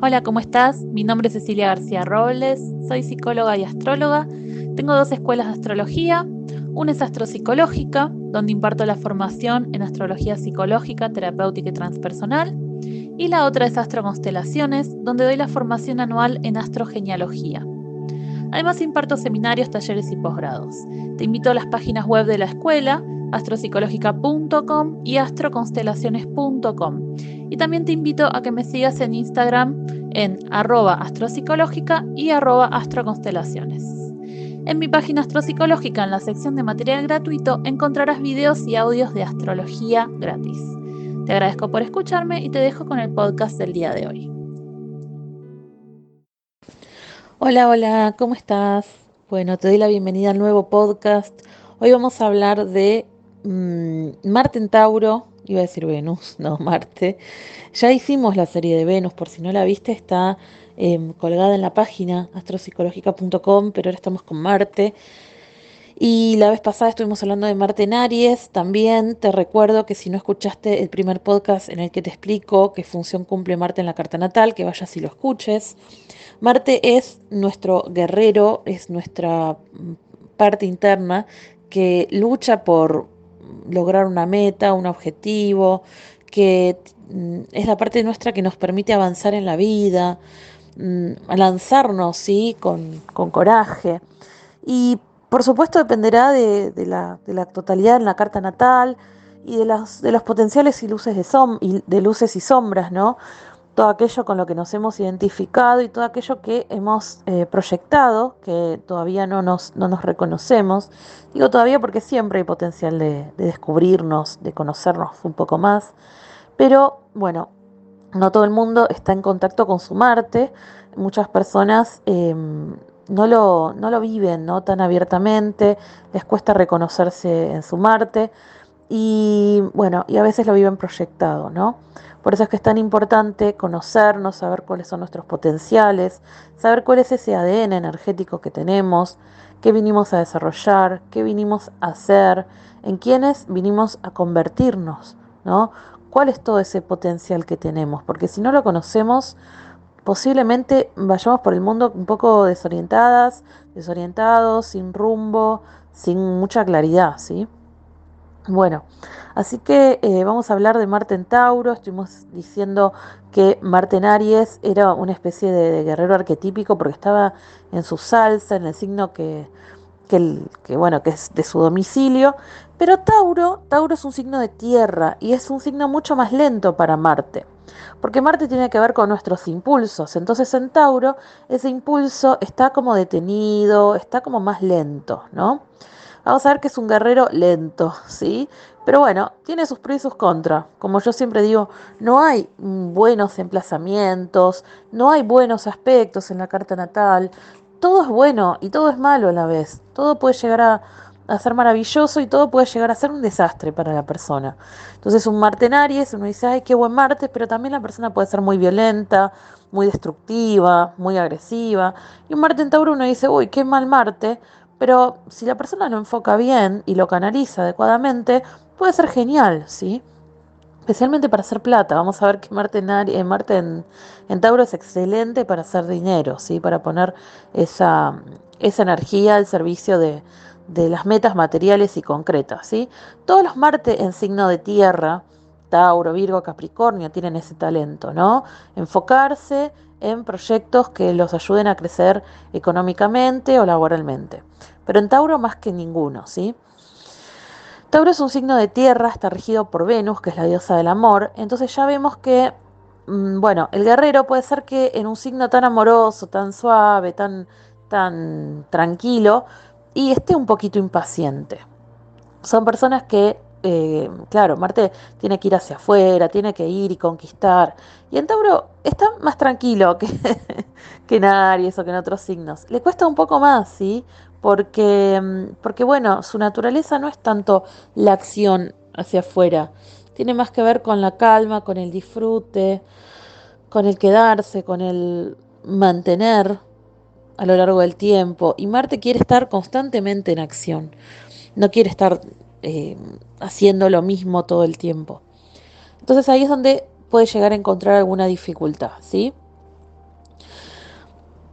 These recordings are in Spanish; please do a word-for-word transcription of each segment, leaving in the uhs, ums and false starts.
Hola, ¿cómo estás? Mi nombre es Cecilia García Robles, soy psicóloga y astróloga. Tengo dos escuelas de astrología. Una es astropsicológica, donde imparto la formación en astrología psicológica, terapéutica y transpersonal. Y la otra es astroconstelaciones, donde doy la formación anual en astrogenealogía. Además imparto seminarios, talleres y posgrados. Te invito a las páginas web de la escuela, astropsicológica punto com y astroconstelaciones punto com. Y también te invito a que me sigas en Instagram en arroba astropsicológica y arroba astroconstelaciones. En mi página Astropsicológica, en la sección de material gratuito, encontrarás videos y audios de astrología gratis. Te agradezco por escucharme y te dejo con el podcast del día de hoy. Hola, hola, ¿cómo estás? Bueno, te doy la bienvenida al nuevo podcast. Hoy vamos a hablar de mmm, Marte en Tauro. Iba a decir Venus, no, Marte. Ya hicimos la serie de Venus, por si no la viste, está eh, colgada en la página astropsicológica punto com, pero ahora estamos con Marte. Y la vez pasada estuvimos hablando de Marte en Aries. También te recuerdo que si no escuchaste el primer podcast en el que te explico qué función cumple Marte en la carta natal, que vayas y lo escuches. Marte es nuestro guerrero, es nuestra parte interna que lucha por lograr una meta, un objetivo, que es la parte nuestra que nos permite avanzar en la vida, lanzarnos, ¿sí? con, con coraje. Y por supuesto dependerá de, de, la, de la totalidad en la carta natal y de, las, de los potenciales y luces, de, som, y de luces y sombras, ¿no? Todo aquello con lo que nos hemos identificado y todo aquello que hemos eh, proyectado, que todavía no nos, no nos reconocemos. Digo todavía porque siempre hay potencial de, de descubrirnos, de conocernos un poco más. Pero bueno, no todo el mundo está en contacto con su Marte. Muchas personas eh, no, lo, no lo viven, ¿no? tan abiertamente, les cuesta reconocerse en su Marte. Y bueno, y a veces lo viven proyectado, ¿no? Por eso es que es tan importante conocernos, saber cuáles son nuestros potenciales, saber cuál es ese A D N energético que tenemos, qué vinimos a desarrollar, qué vinimos a hacer, en quiénes vinimos a convertirnos, ¿no? ¿Cuál es todo ese potencial que tenemos? Porque si no lo conocemos, posiblemente vayamos por el mundo un poco desorientadas, desorientados, sin rumbo, sin mucha claridad, ¿sí? Bueno, así que eh, vamos a hablar de Marte en Tauro. Estuvimos diciendo que Marte en Aries era una especie de, de guerrero arquetípico porque estaba en su salsa, en el signo que, que, el, que, bueno, que es de su domicilio. Pero Tauro, Tauro es un signo de tierra y es un signo mucho más lento para Marte. Porque Marte tiene que ver con nuestros impulsos. Entonces en Tauro ese impulso está como detenido, está como más lento, ¿no? Vamos a ver que es un guerrero lento, ¿sí? Pero bueno, tiene sus pros y sus contras. Como yo siempre digo, no hay buenos emplazamientos, no hay buenos aspectos en la carta natal. Todo es bueno y todo es malo a la vez. Todo puede llegar a, a ser maravilloso y todo puede llegar a ser un desastre para la persona. Entonces un Marte en Aries, uno dice, ay, qué buen Marte, pero también la persona puede ser muy violenta, muy destructiva, muy agresiva. Y un Marte en Tauro uno dice, uy, qué mal Marte. Pero si la persona lo enfoca bien y lo canaliza adecuadamente, puede ser genial, ¿sí? Especialmente para hacer plata. Vamos a ver que Marte en, Ari- Marte en, en Tauro es excelente para hacer dinero, ¿sí? Para poner esa, esa energía al servicio de, de las metas materiales y concretas, ¿sí? Todos los Marte en signo de tierra, Tauro, Virgo, Capricornio, tienen ese talento, ¿no? Enfocarse en proyectos que los ayuden a crecer económicamente o laboralmente. Pero en Tauro más que ninguno, ¿sí? Tauro es un signo de tierra, está regido por Venus, que es la diosa del amor. Entonces ya vemos que, mmm, bueno, el guerrero puede ser que en un signo tan amoroso, tan suave, tan, tan tranquilo, y esté un poquito impaciente. Son personas que, eh, claro, Marte tiene que ir hacia afuera, tiene que ir y conquistar. Y en Tauro está más tranquilo que, que en Aries o que en otros signos. Le cuesta un poco más, ¿sí? Porque, mm, porque, bueno, su naturaleza no es tanto la acción hacia afuera. Tiene más que ver con la calma, con el disfrute, con el quedarse, con el mantener a lo largo del tiempo. Y Marte quiere estar constantemente en acción. No quiere estar eh, haciendo lo mismo todo el tiempo. Entonces ahí es donde puede llegar a encontrar alguna dificultad, ¿sí?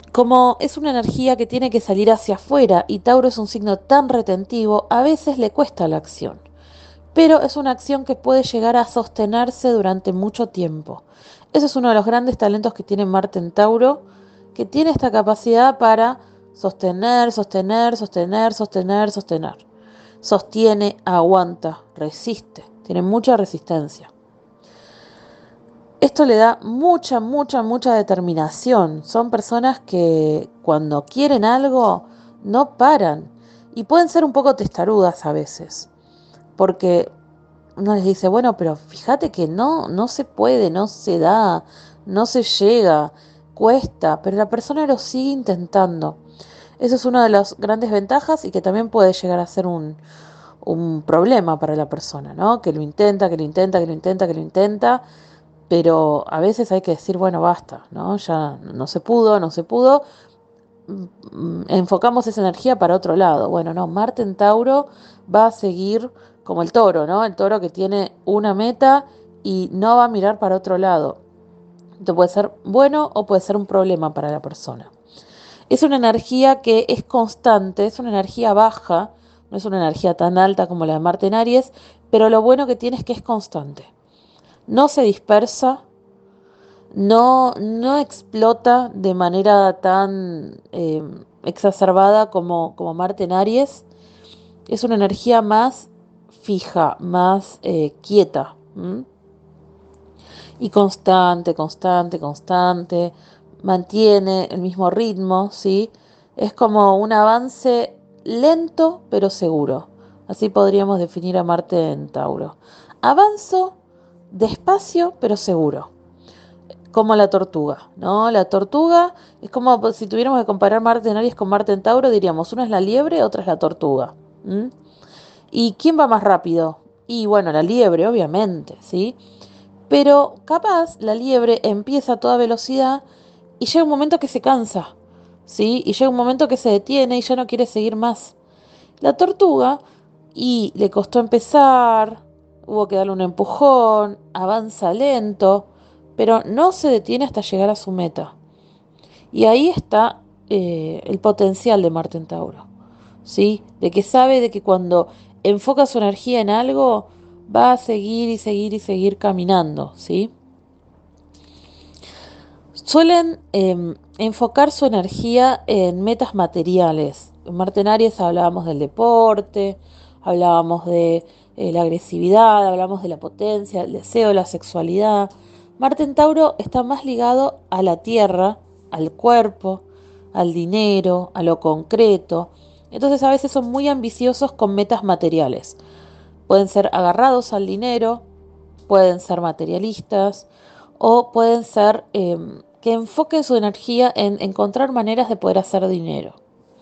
Como es una energía que tiene que salir hacia afuera y Tauro es un signo tan retentivo, a veces le cuesta la acción, pero es una acción que puede llegar a sostenerse durante mucho tiempo. Ese es uno de los grandes talentos que tiene Marte en Tauro, que tiene esta capacidad para sostener, sostener, sostener, sostener, sostener. Sostiene, aguanta, resiste, tiene mucha resistencia. Esto le da mucha, mucha, mucha determinación. Son personas que cuando quieren algo no paran y pueden ser un poco testarudas a veces, porque uno les dice, bueno, pero fíjate que no, no se puede, no se da, no se llega, cuesta, pero la persona lo sigue intentando. Eso es una de las grandes ventajas y que también puede llegar a ser un, un problema para la persona, ¿no? Que lo intenta, que lo intenta, que lo intenta, que lo intenta, pero a veces hay que decir, bueno, basta, ¿no? Ya no se pudo, no se pudo, mm, enfocamos esa energía para otro lado. Bueno, no, Marte en Tauro va a seguir como el toro, ¿no? El toro que tiene una meta y no va a mirar para otro lado. Esto puede ser bueno o puede ser un problema para la persona. Es una energía que es constante, es una energía baja, no es una energía tan alta como la de Marte en Aries, pero lo bueno que tiene es que es constante. No se dispersa, no, no explota de manera tan eh, exacerbada como, como Marte en Aries. Es una energía más fija, más eh, quieta. ¿m? Y constante, constante, constante. Mantiene el mismo ritmo, ¿sí? Es como un avance lento pero seguro. Así podríamos definir a Marte en Tauro. Avanzo despacio pero seguro, como la tortuga, ¿no? La tortuga es como si tuviéramos que comparar Marte en Aries con Marte en Tauro, diríamos, una es la liebre, otra es la tortuga. ¿m? ¿Y quién va más rápido? Y bueno, la liebre, obviamente, ¿sí? Pero capaz la liebre empieza a toda velocidad y llega un momento que se cansa, ¿sí? Y llega un momento que se detiene y ya no quiere seguir más. La tortuga, y le costó empezar, hubo que darle un empujón, avanza lento, pero no se detiene hasta llegar a su meta. Y ahí está eh, el potencial de Marte en Tauro, ¿sí? De que sabe de que cuando enfoca su energía en algo, va a seguir y seguir y seguir caminando, ¿sí? Suelen eh, enfocar su energía en metas materiales. En Marte en Aries hablábamos del deporte, hablábamos de eh, la agresividad, hablábamos de la potencia, el deseo, la sexualidad. Marte en Tauro está más ligado a la tierra, al cuerpo, al dinero, a lo concreto. Entonces a veces son muy ambiciosos con metas materiales. Pueden ser agarrados al dinero, pueden ser materialistas o pueden ser eh, que enfoquen su energía en encontrar maneras de poder hacer dinero.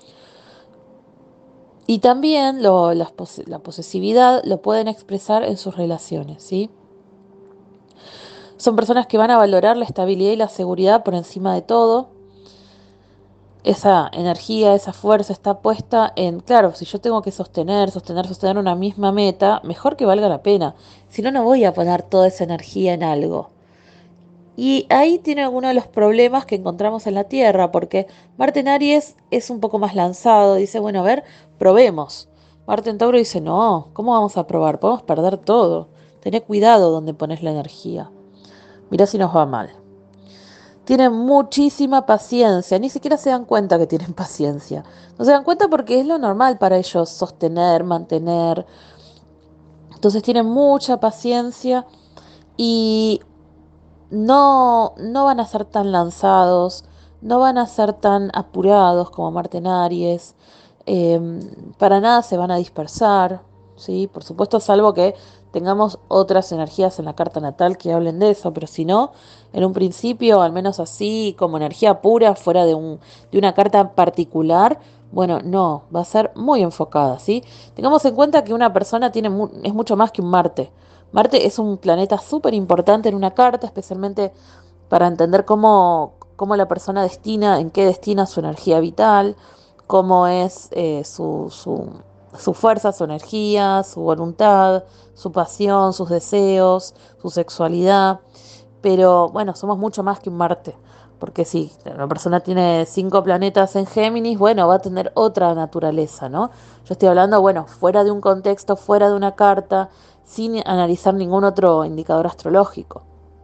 Y también lo, la, la posesividad lo pueden expresar en sus relaciones, ¿sí? Son personas que van a valorar la estabilidad y la seguridad por encima de todo. Esa energía, esa fuerza está puesta en, claro, si yo tengo que sostener, sostener, sostener una misma meta, mejor que valga la pena. Si no, no voy a poner toda esa energía en algo. Y ahí tiene algunos de los problemas que encontramos en la Tierra, porque Marte en Aries es un poco más lanzado, dice, bueno, a ver, probemos. Marte en Tauro dice, no, ¿cómo vamos a probar? Podemos perder todo. Tené cuidado donde pones la energía. Mirá si nos va mal. Tienen muchísima paciencia, ni siquiera se dan cuenta que tienen paciencia. No se dan cuenta porque es lo normal para ellos sostener, mantener. Entonces tienen mucha paciencia y no, no van a ser tan lanzados, no van a ser tan apurados como Marte en Aries, eh, para nada se van a dispersar, ¿sí? Por supuesto, salvo que tengamos otras energías en la carta natal que hablen de eso, pero si no, en un principio, al menos así, como energía pura, fuera de, un, de una carta particular, bueno, no, va a ser muy enfocada, ¿sí? Tengamos en cuenta que una persona tiene mu es mucho más que un Marte. Marte es un planeta súper importante en una carta, especialmente para entender cómo, cómo la persona destina, en qué destina su energía vital, cómo es eh, su, su, su fuerza, su energía, su voluntad, su pasión, sus deseos, su sexualidad. pero bueno, somos mucho más que un Marte, porque si una persona tiene cinco planetas en Géminis, bueno, va a tener otra naturaleza, ¿no? Yo estoy hablando, bueno, fuera de un contexto, fuera de una carta, sin analizar ningún otro indicador astrológico.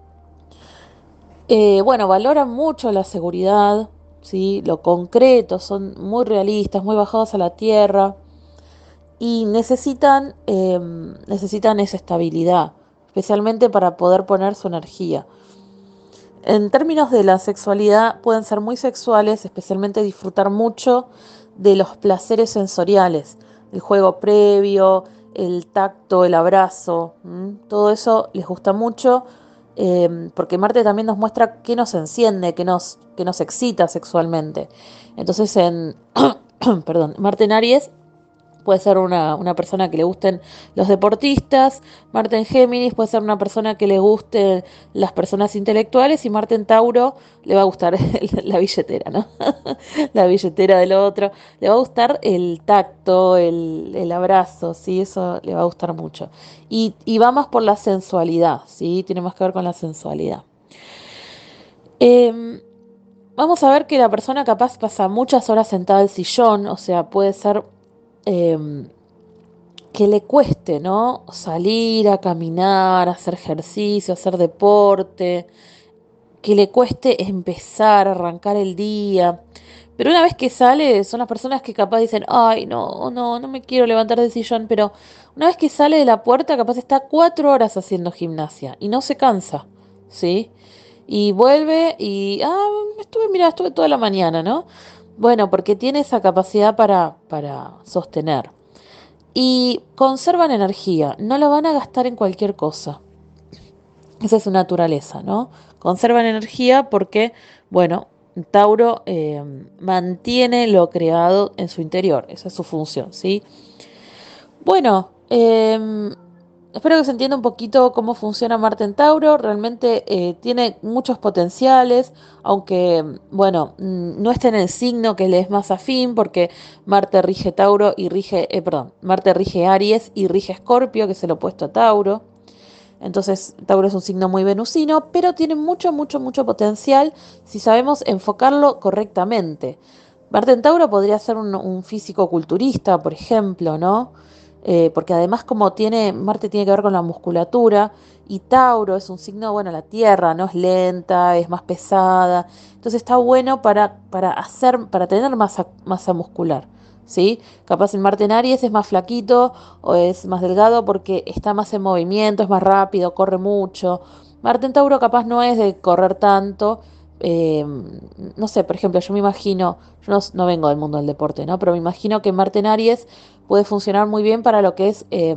Eh, bueno, valoran mucho la seguridad, ¿sí? Lo concreto, son muy realistas, muy bajados a la tierra y necesitan, eh, necesitan esa estabilidad, especialmente para poder poner su energía. En términos de la sexualidad, pueden ser muy sexuales, especialmente disfrutar mucho de los placeres sensoriales, el juego previo, el tacto, el abrazo, ¿m? Todo eso les gusta mucho, eh, porque Marte también nos muestra qué nos enciende, qué nos, qué nos excita sexualmente. Entonces, en, perdón, Marte en Aries puede ser una, una persona que le gusten los deportistas, Marte en Géminis puede ser una persona que le gusten las personas intelectuales y Marte en Tauro le va a gustar la billetera, ¿no? La billetera del otro, le va a gustar el tacto, el, el abrazo, ¿sí? Eso le va a gustar mucho. Y, y va más por la sensualidad, ¿sí? Tiene más que ver con la sensualidad. Eh, Vamos a ver que la persona capaz pasa muchas horas sentada en el sillón, o sea, puede ser... Eh, que le cueste, ¿no? Salir a caminar, hacer ejercicio, hacer deporte, que le cueste empezar, arrancar el día. Pero una vez que sale, son las personas que capaz dicen, ay, no, no, no me quiero levantar del sillón, pero una vez que sale de la puerta, capaz está cuatro horas haciendo gimnasia y no se cansa, ¿sí? Y vuelve y, ah, estuve, mira, estuve toda la mañana, ¿no? Bueno, porque tiene esa capacidad para, para sostener y conservan energía, no la van a gastar en cualquier cosa. Esa es su naturaleza, ¿no? Conservan energía porque, bueno, Tauro eh, mantiene lo creado en su interior, esa es su función, ¿sí? Bueno, eh, espero que se entienda un poquito cómo funciona Marte en Tauro. Realmente eh, tiene muchos potenciales, aunque, bueno, mm, no esté en el signo que le es más afín, porque Marte rige Tauro y rige, eh, perdón, Marte rige Aries y rige Escorpio, que es el opuesto a Tauro. Entonces, Tauro es un signo muy venusino, pero tiene mucho, mucho, mucho potencial si sabemos enfocarlo correctamente. Marte en Tauro podría ser un, un físico culturista, por ejemplo, ¿no? Eh, porque además como tiene, Marte tiene que ver con la musculatura y Tauro es un signo, bueno, la Tierra, ¿no? Es lenta, es más pesada, entonces está bueno para, para hacer, para tener masa, masa muscular, ¿sí? Capaz el Marte en Aries es más flaquito o es más delgado porque está más en movimiento, es más rápido, corre mucho. Marte en Tauro capaz no es de correr tanto, eh, no sé, por ejemplo, yo me imagino, yo no, no vengo del mundo del deporte, ¿no? Pero me imagino que Marte en Aries puede funcionar muy bien para lo que es eh,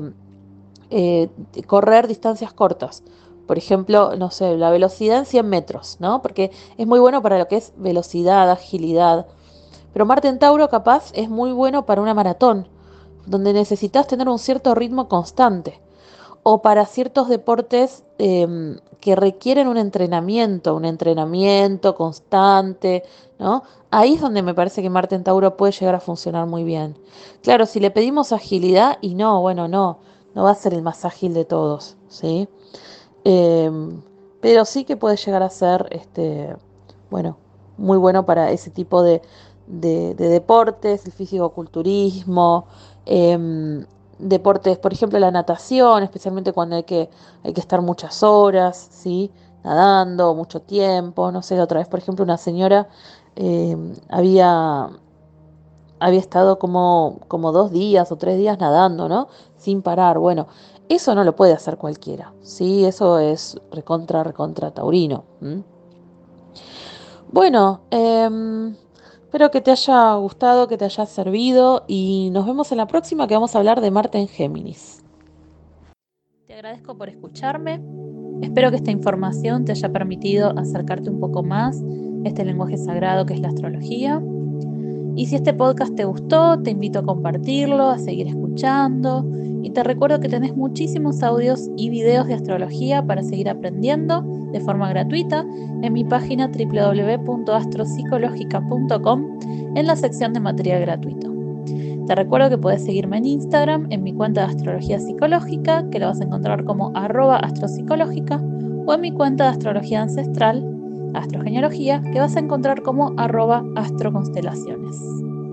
eh, correr distancias cortas. Por ejemplo, no sé, la velocidad en cien metros, ¿no? Porque es muy bueno para lo que es velocidad, agilidad. Pero Marte en Tauro capaz es muy bueno para una maratón, donde necesitas tener un cierto ritmo constante o para ciertos deportes eh, que requieren un entrenamiento, un entrenamiento constante, ¿no? Ahí es donde me parece que Marte en Tauro puede llegar a funcionar muy bien. Claro, si le pedimos agilidad, y no, bueno, no, no va a ser el más ágil de todos, ¿sí? Eh, pero sí que puede llegar a ser, este, bueno, muy bueno para ese tipo de, de, de deportes, el fisicoculturismo, eh, deportes, por ejemplo, la natación, especialmente cuando hay que, hay que estar muchas horas, ¿sí? Nadando, mucho tiempo, no sé, la otra vez, por ejemplo, una señora eh, había, había estado como, como dos días o tres días nadando, ¿no? Sin parar. Bueno, eso no lo puede hacer cualquiera, ¿sí? Eso es recontra, recontra taurino. ¿m? Bueno, em, espero que te haya gustado, que te haya servido y nos vemos en la próxima que vamos a hablar de Marte en Géminis. Te agradezco por escucharme. Espero que esta información te haya permitido acercarte un poco más a este lenguaje sagrado que es la astrología. Y si este podcast te gustó, te invito a compartirlo, a seguir escuchando. Y te recuerdo que tenés muchísimos audios y videos de astrología para seguir aprendiendo de forma gratuita en mi página doble u doble u doble u punto astropsicológica punto com en la sección de material gratuito. Te recuerdo que puedes seguirme en Instagram en mi cuenta de astrología psicológica, que la vas a encontrar como arroba astropsicológica, o en mi cuenta de astrología ancestral, astrogenealogía, que vas a encontrar como arroba astroconstelaciones.